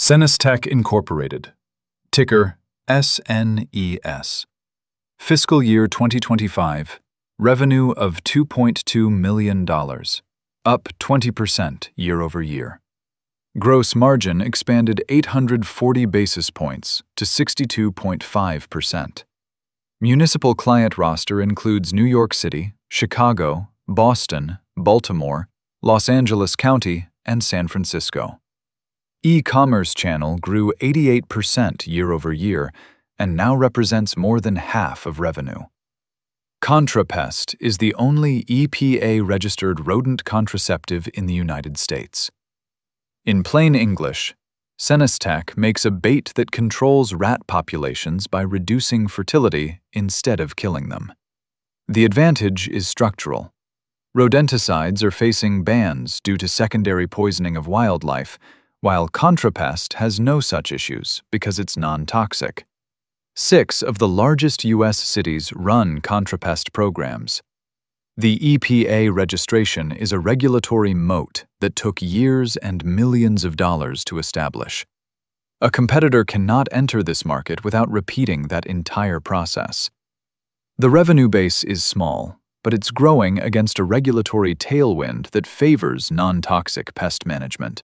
Senestech Incorporated, ticker SNES. Fiscal year 2025, revenue of $2.2 million, up 20% year over year. Gross margin expanded 840 basis points to 62.5%. Municipal client roster includes New York City, Chicago, Boston, Baltimore, Los Angeles County, and San Francisco. E-commerce channel grew 88% year over year and now represents more than half of revenue. ContraPest is the only EPA-registered rodent contraceptive in the United States. In plain English, Senestech makes a bait that controls rat populations by reducing fertility instead of killing them. The advantage is structural. Rodenticides are facing bans due to secondary poisoning of wildlife, while ContraPest has no such issues because it's non-toxic. 6 of the largest U.S. cities run ContraPest programs. The EPA registration is a regulatory moat that took years and millions of dollars to establish. A competitor cannot enter this market without repeating that entire process. The revenue base is small, but it's growing against a regulatory tailwind that favors non-toxic pest management.